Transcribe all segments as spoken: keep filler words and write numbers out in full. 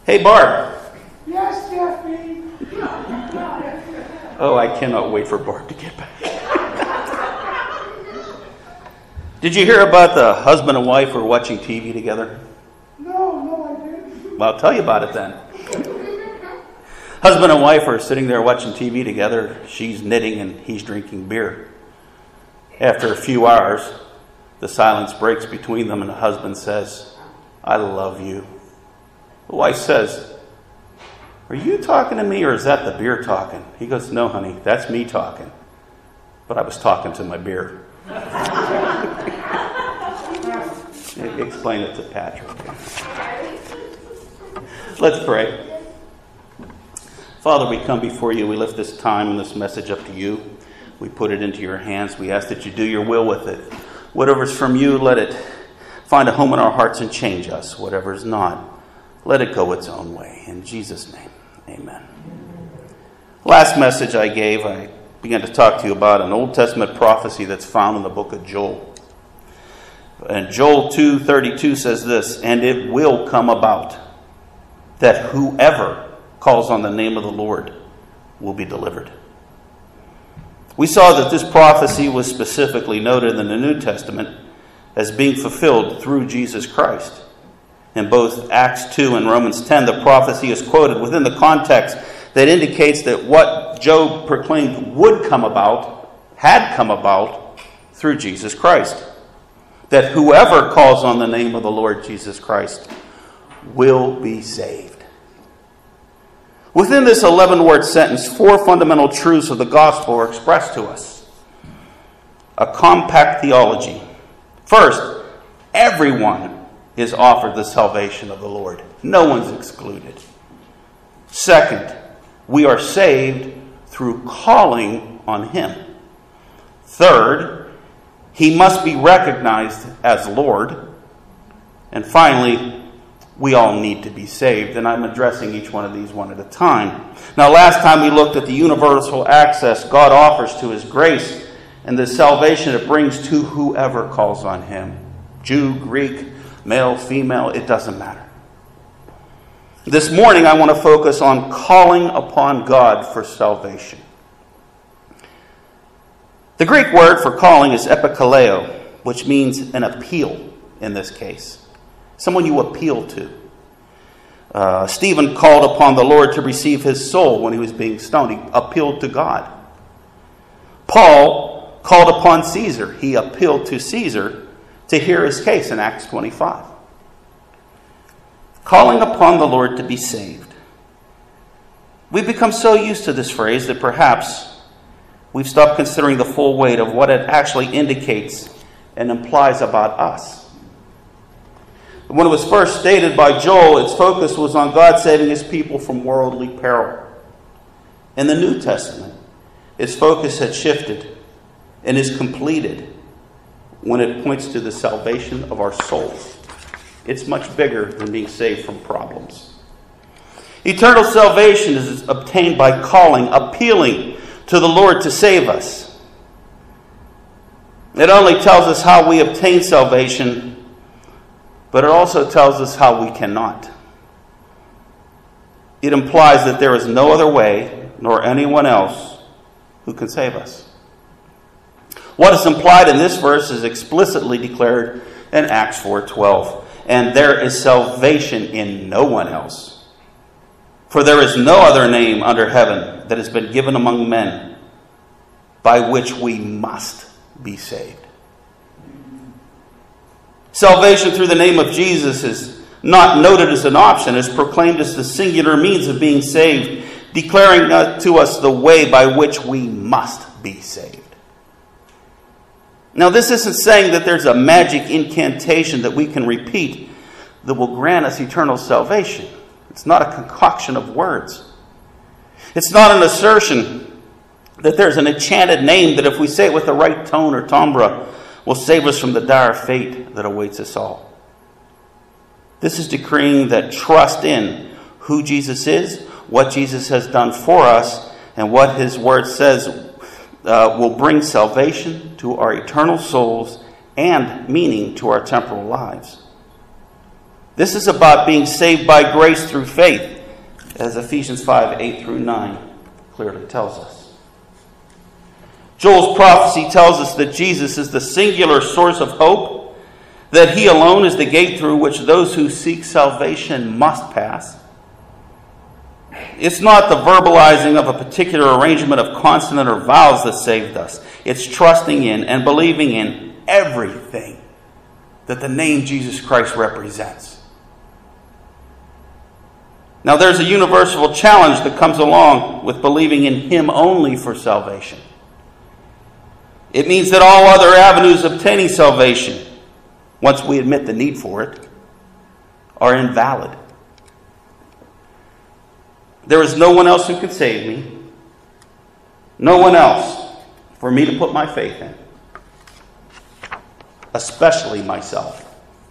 Hey, Barb. Yes, Jeffy. Oh, I cannot wait for Barb to get back. Did you hear about the husband and wife who are watching T V together? No, no, I didn't. Well, I'll tell you about it then. Husband and wife are sitting there watching T V together. She's knitting and he's drinking beer. After a few hours, the silence breaks between them and the husband says, "I love you." The wife says, "Are you talking to me or is that the beer talking?" He goes, "No, honey, that's me talking. But I was talking to my beer." Explain it to Patrick. Let's pray. Father, we come before you. We lift this time and this message up to you. We put it into your hands. We ask that you do your will with it. Whatever's from you, let it find a home in our hearts and change us. Whatever's not, let it go its own way. In Jesus' name, amen. Last message I gave, I began to talk to you about an Old Testament prophecy that's found in the book of Joel. And Joel two thirty-two says this, "And it will come about that whoever calls on the name of the Lord will be delivered." We saw that this prophecy was specifically noted in the New Testament as being fulfilled through Jesus Christ. In both Acts two and Romans ten, the prophecy is quoted within the context that indicates that what Job proclaimed would come about, had come about, through Jesus Christ. That whoever calls on the name of the Lord Jesus Christ will be saved. Within this eleven-word sentence, four fundamental truths of the gospel are expressed to us. A compact theology. First, everyone is offered the salvation of the Lord. No one's excluded. Second, we are saved through calling on Him. Third, He must be recognized as Lord. And finally, we all need to be saved. And I'm addressing each one of these one at a time. Now, last time we looked at the universal access God offers to His grace and the salvation it brings to whoever calls on Him. Jew, Greek, male, female, it doesn't matter. This morning I want to focus on calling upon God for salvation. The Greek word for calling is epikaleo, which means an appeal in this case. Someone you appeal to. Uh, Stephen called upon the Lord to receive his soul when he was being stoned. He appealed to God. Paul called upon Caesar. He appealed to Caesar to hear his case in Acts twenty-five. Calling upon the Lord to be saved. We've become so used to this phrase that perhaps we've stopped considering the full weight of what it actually indicates and implies about us. When it was first stated by Joel, its focus was on God saving His people from worldly peril. In the New Testament, its focus had shifted and is completed when it points to the salvation of our souls. It's much bigger than being saved from problems. Eternal salvation is obtained by calling, appealing to the Lord to save us. It only tells us how we obtain salvation, but it also tells us how we cannot. It implies that there is no other way, nor anyone else, who can save us. What is implied in this verse is explicitly declared in Acts four twelve. And there is salvation in no one else. For there is no other name under heaven that has been given among men by which we must be saved. Salvation through the name of Jesus is not noted as an option. It's proclaimed as the singular means of being saved, declaring to us the way by which we must be saved. Now, this isn't saying that there's a magic incantation that we can repeat that will grant us eternal salvation. It's not a concoction of words. It's not an assertion that there's an enchanted name that if we say it with the right tone or timbre will save us from the dire fate that awaits us all. This is decreeing that trust in who Jesus is, what Jesus has done for us, and what His Word says uh, will bring salvation to our eternal souls and meaning to our temporal lives. This is about being saved by grace through faith, as Ephesians five, eight through nine clearly tells us. Joel's prophecy tells us that Jesus is the singular source of hope, that he alone is the gate through which those who seek salvation must pass. It's not the verbalizing of a particular arrangement of consonant or vowels that saved us. It's trusting in and believing in everything that the name Jesus Christ represents. Now, there's a universal challenge that comes along with believing in him only for salvation. It means that all other avenues obtaining salvation, once we admit the need for it, are invalid. There is no one else who can save me. No one else for me to put my faith in. Especially myself.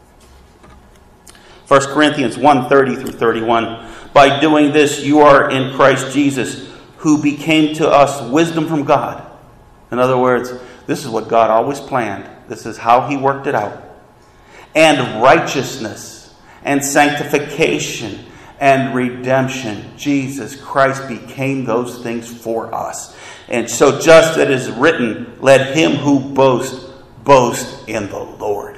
First Corinthians one, thirty through thirty-one. By doing this, you are in Christ Jesus, who became to us wisdom from God. In other words, this is what God always planned. This is how he worked it out. And righteousness and sanctification and redemption. Jesus Christ became those things for us. And so just as it is written, let him who boasts, boast in the Lord.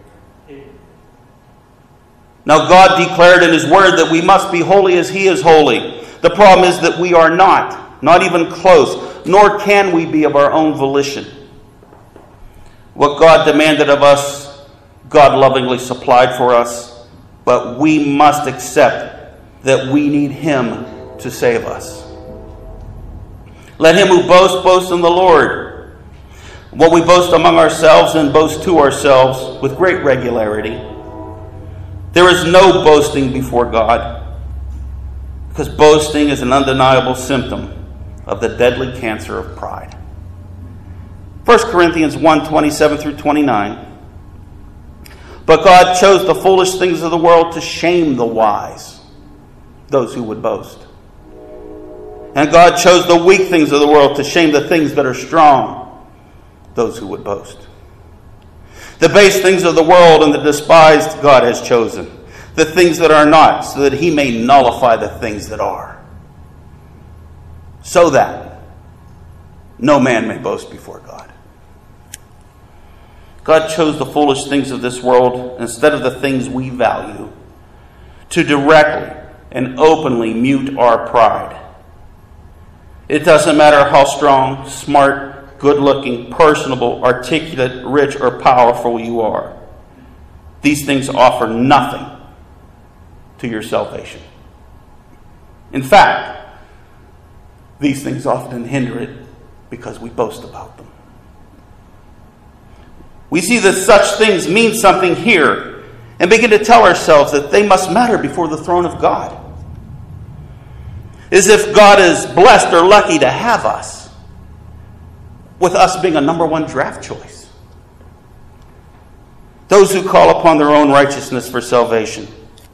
Now God declared in his word that we must be holy as he is holy. The problem is that we are not, not even close, nor can we be of our own volition. What God demanded of us, God lovingly supplied for us, but we must accept that we need him to save us. Let him who boasts, boast in the Lord. What we boast among ourselves and boast to ourselves with great regularity. There is no boasting before God, because boasting is an undeniable symptom of the deadly cancer of pride. First Corinthians one, twenty-seven through twenty-nine. But God chose the foolish things of the world to shame the wise, those who would boast. And God chose the weak things of the world to shame the things that are strong, those who would boast. The base things of the world and the despised God has chosen, the things that are not, so that he may nullify the things that are, so that no man may boast before God. God chose the foolish things of this world instead of the things we value to directly and openly mute our pride. It doesn't matter how strong, smart, good-looking, personable, articulate, rich, or powerful you are. These things offer nothing to your salvation. In fact, these things often hinder it because we boast about them. We see that such things mean something here and begin to tell ourselves that they must matter before the throne of God. As if God is blessed or lucky to have us, with us being a number one draft choice. Those who call upon their own righteousness for salvation,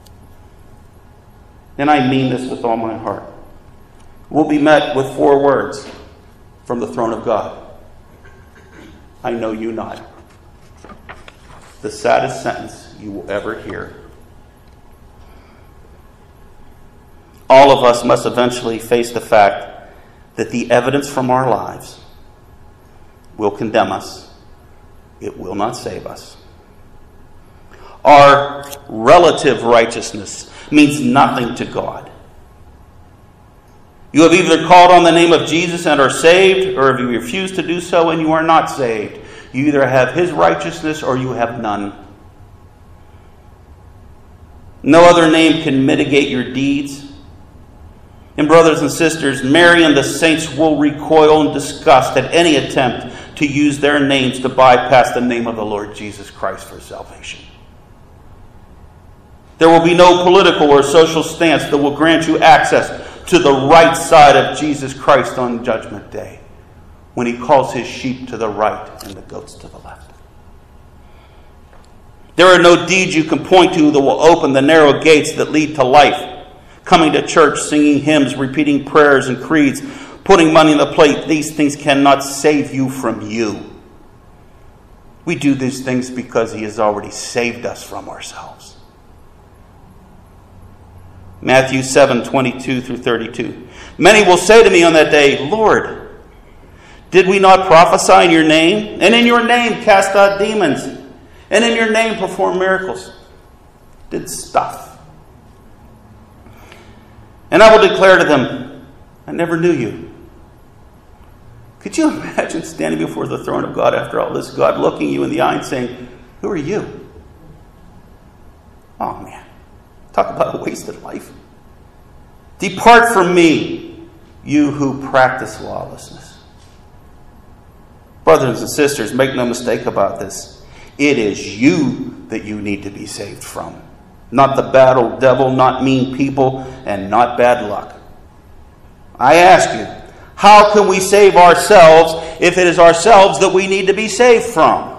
and I mean this with all my heart, will be met with four words from the throne of God. I know you not. The saddest sentence you will ever hear. All of us must eventually face the fact that the evidence from our lives will condemn us. It will not save us. Our relative righteousness means nothing to God. You have either called on the name of Jesus and are saved, or if you refuse to do so and you are not saved, you either have his righteousness or you have none. No other name can mitigate your deeds. And brothers and sisters, Mary and the saints will recoil in disgust at any attempt to use their names to bypass the name of the Lord Jesus Christ for salvation. There will be no political or social stance that will grant you access to the right side of Jesus Christ on Judgment Day, when he calls his sheep to the right and the goats to the left. There are no deeds you can point to that will open the narrow gates that lead to life. Coming to church, singing hymns, repeating prayers and creeds, putting money in the plate, these things cannot save you from you. We do these things because he has already saved us from ourselves. Matthew seven, twenty-two through thirty-two. Many will say to me on that day, Lord, did we not prophesy in your name? And in your name cast out demons? And in your name perform miracles? Did stuff. And I will declare to them, I never knew you. Could you imagine standing before the throne of God after all this? God looking you in the eye and saying, who are you? Oh man. Talk about a wasted life. Depart from me, you who practice lawlessness. Brothers and sisters, make no mistake about this. It is you that you need to be saved from. Not the bad old devil, not mean people, and not bad luck. I ask you, how can we save ourselves if it is ourselves that we need to be saved from?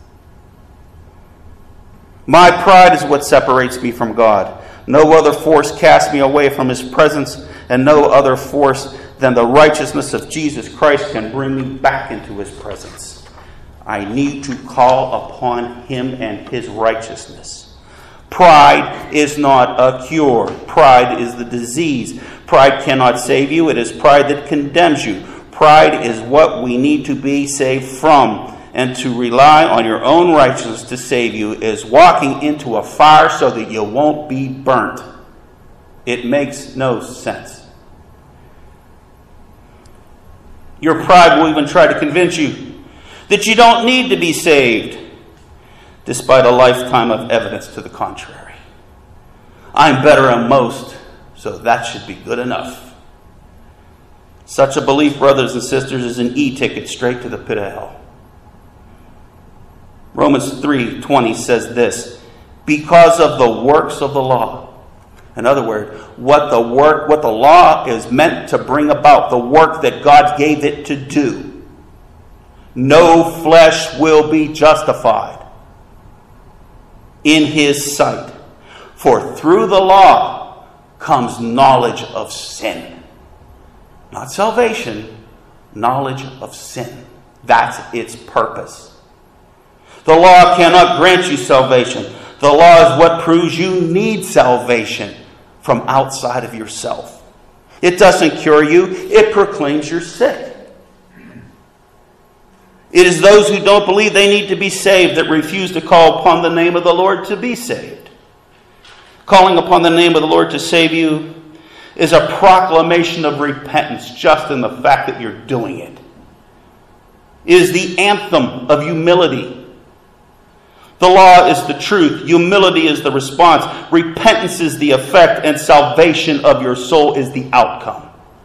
My pride is what separates me from God. No other force casts me away from his presence, and no other force than the righteousness of Jesus Christ can bring me back into his presence. I need to call upon him and his righteousness. Pride is not a cure. Pride is the disease. Pride cannot save you. It is pride that condemns you. Pride is what we need to be saved from. And to rely on your own righteousness to save you is walking into a fire so that you won't be burnt. It makes no sense. Your pride will even try to convince you that you don't need to be saved, despite a lifetime of evidence to the contrary. I'm better than most, so that should be good enough. Such a belief, brothers and sisters, is an e-ticket straight to the pit of hell. Romans three twenty says this, because of the works of the law. In other words, what the work, what the law is meant to bring about, the work that God gave it to do. No flesh will be justified in his sight. For through the law comes knowledge of sin. Not salvation, knowledge of sin. That's its purpose. The law cannot grant you salvation. The law is what proves you need salvation from outside of yourself. It doesn't cure you. It proclaims you're sick. It is those who don't believe they need to be saved that refuse to call upon the name of the Lord to be saved. Calling upon the name of the Lord to save you is a proclamation of repentance just in the fact that you're doing it. It is the anthem of humility. The law is the truth. Humility is the response. Repentance is the effect. And salvation of your soul is the outcome.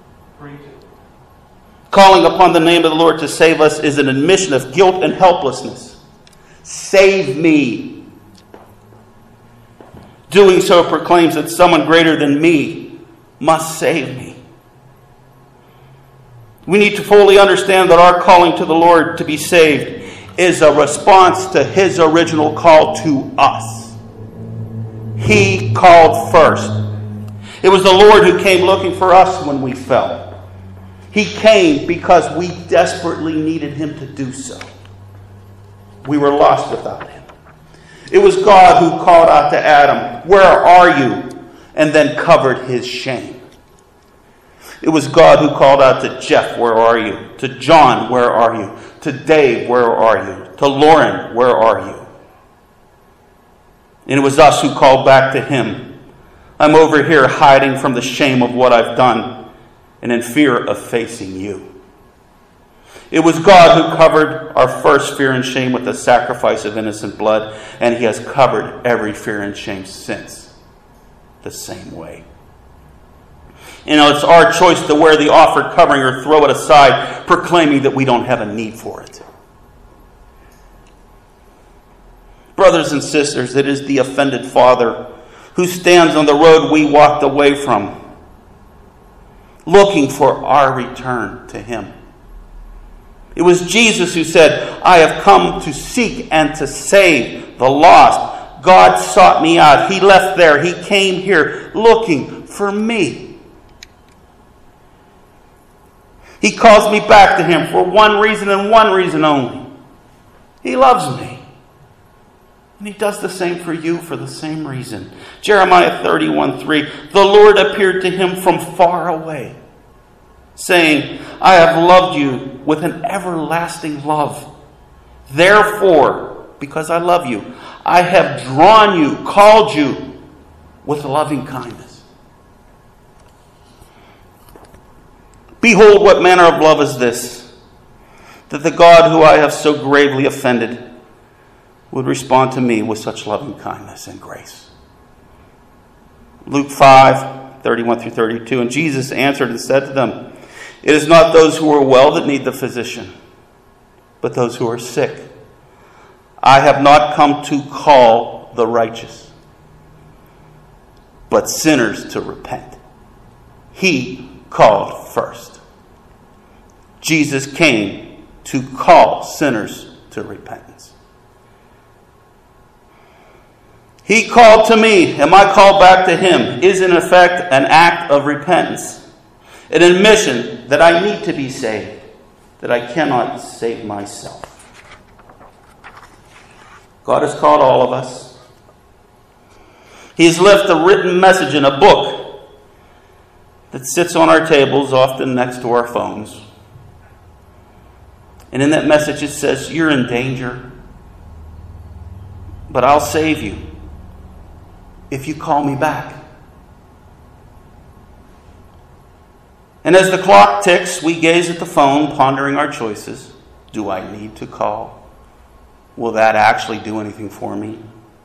Calling upon the name of the Lord to save us is an admission of guilt and helplessness. Save me. Doing so proclaims that someone greater than me must save me. We need to fully understand that our calling to the Lord to be saved is a response to his original call to us. He called first. It was the Lord who came looking for us when we fell. He came because we desperately needed him to do so. We were lost without him. It was God who called out to Adam, "Where are you?" and then covered his shame. It was God who called out to Jeff, "Where are you?" To John, "Where are you?" To Dave, "Where are you?" To Lauren, "Where are you?" And it was us who called back to him. I'm over here hiding from the shame of what I've done and in fear of facing you. It was God who covered our first fear and shame with the sacrifice of innocent blood, and he has covered every fear and shame since the same way. You know, it's our choice to wear the offered covering or throw it aside, proclaiming that we don't have a need for it. Brothers and sisters, it is the offended father who stands on the road we walked away from, looking for our return to him. It was Jesus who said, "I have come to seek and to save the lost." God sought me out. He left there. He came here looking for me. He calls me back to him for one reason and one reason only. He loves me. And he does the same for you for the same reason. Jeremiah thirty-one three. The Lord appeared to him from far away, saying, I have loved you with an everlasting love. Therefore, because I love you, I have drawn you, called you with loving kindness. Behold, what manner of love is this, that the God who I have so gravely offended would respond to me with such loving kindness and grace. Luke five thirty-one through thirty-two. And Jesus answered and said to them, it is not those who are well that need the physician, but those who are sick. I have not come to call the righteous, but sinners to repent. He called first. Jesus came to call sinners to repentance. He called to me, and my call back to him is in effect an act of repentance, an admission that I need to be saved, that I cannot save myself. God has called all of us. He has left a written message in a book that sits on our tables, often next to our phones. And in that message it says, you're in danger, but I'll save you if you call me back. And as the clock ticks, we gaze at the phone, pondering our choices. Do I need to call? Will that actually do anything for me?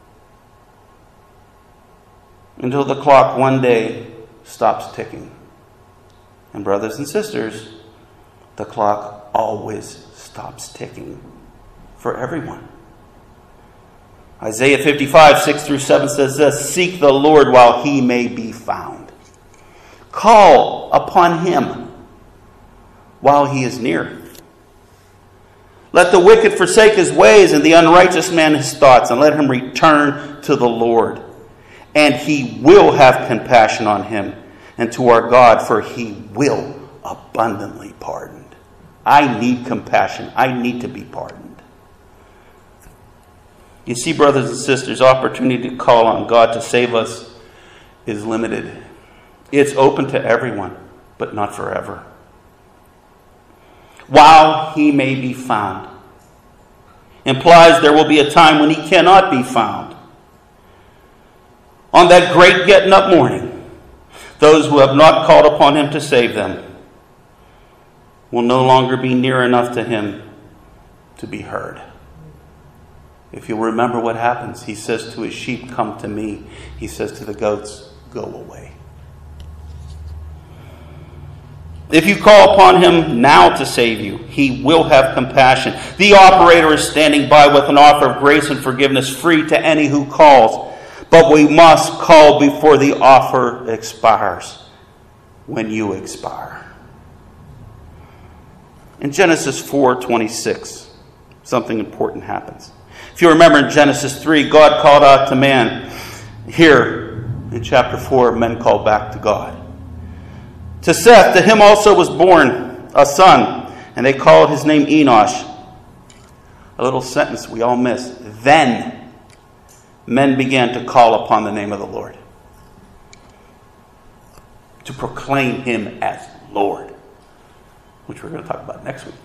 Until the clock one day stops ticking. And brothers and sisters, the clock always stops ticking for everyone. Isaiah fifty-five, six through seven says this, seek the Lord while he may be found. Call upon him while he is near. Let the wicked forsake his ways and the unrighteous man his thoughts, and let him return to the Lord. And he will have compassion on him and to our God, for he will abundantly pardon. I need compassion. I need to be pardoned. You see, brothers and sisters, opportunity to call on God to save us is limited. It's open to everyone, but not forever. While he may be found implies there will be a time when he cannot be found. On that great getting up morning, those who have not called upon him to save them will no longer be near enough to him to be heard. If you'll remember what happens, he says to his sheep, come to me. He says to the goats, go away. If you call upon him now to save you, he will have compassion. The operator is standing by with an offer of grace and forgiveness free to any who calls. But we must call before the offer expires, when you expire. In Genesis four twenty-six, something important happens. If you remember in Genesis three, God called out to man. Here in chapter four, men called back to God. To Seth, to him also was born a son, and they called his name Enosh. A little sentence we all miss. Then men began to call upon the name of the Lord, to proclaim him as Lord, which we're going to talk about next week.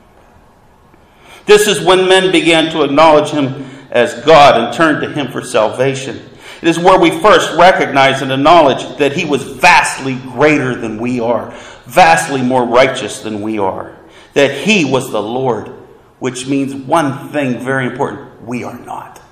This is when men began to acknowledge him as God and turn to him for salvation. It is where we first recognize and acknowledge that he was vastly greater than we are, vastly more righteous than we are, that he was the Lord, which means one thing very important: we are not.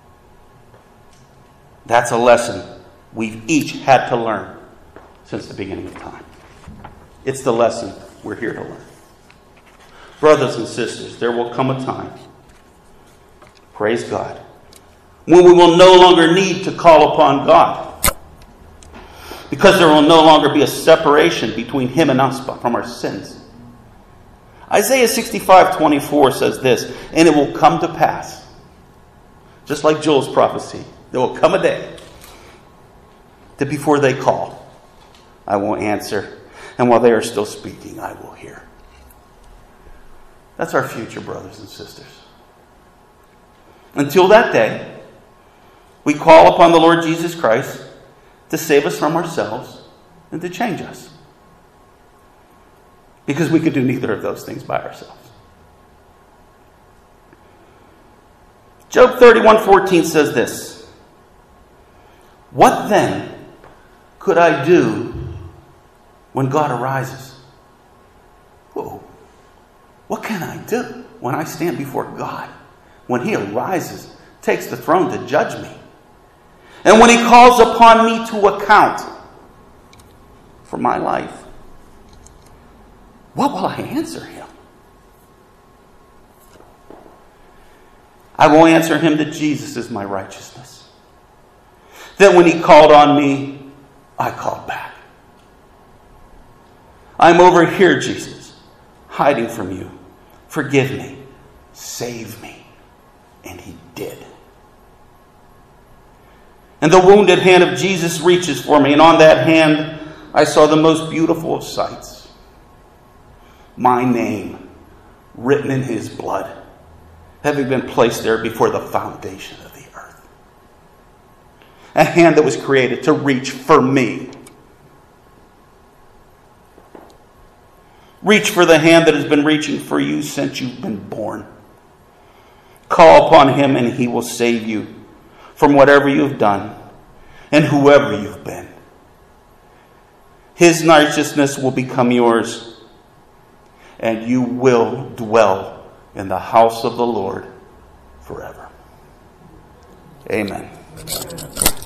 That's a lesson we've each had to learn since the beginning of time. It's the lesson we're here to learn. Brothers and sisters, there will come a time, praise God, when we will no longer need to call upon God, because there will no longer be a separation between him and us from our sins. Isaiah sixty-five twenty-four says this, and it will come to pass, just like Joel's prophecy, there will come a day that before they call, I will answer, and while they are still speaking, I will hear. That's our future, brothers and sisters. Until that day, We call upon the Lord Jesus Christ to save us from ourselves and to change us. Because we could do neither of those things by ourselves. Job thirty-one fourteen says this. What then could I do when God arises? Whoa. What can I do when I stand before God? When He arises, takes the throne to judge me. And when He calls upon me to account for my life, what will I answer Him? I will answer Him that Jesus is my righteousness. That when He called on me, I called back. I'm over here, Jesus, hiding from you. Forgive me. Save me. And He did. And the wounded hand of Jesus reaches for me, and on that hand I saw the most beautiful of sights. My name written in His blood, having been placed there before the foundation of the earth. A hand that was created to reach for me. Reach for the hand that has been reaching for you since you've been born. Call upon Him and He will save you from whatever you've done and whoever you've been. His righteousness will become yours, and you will dwell in the house of the Lord forever. Amen.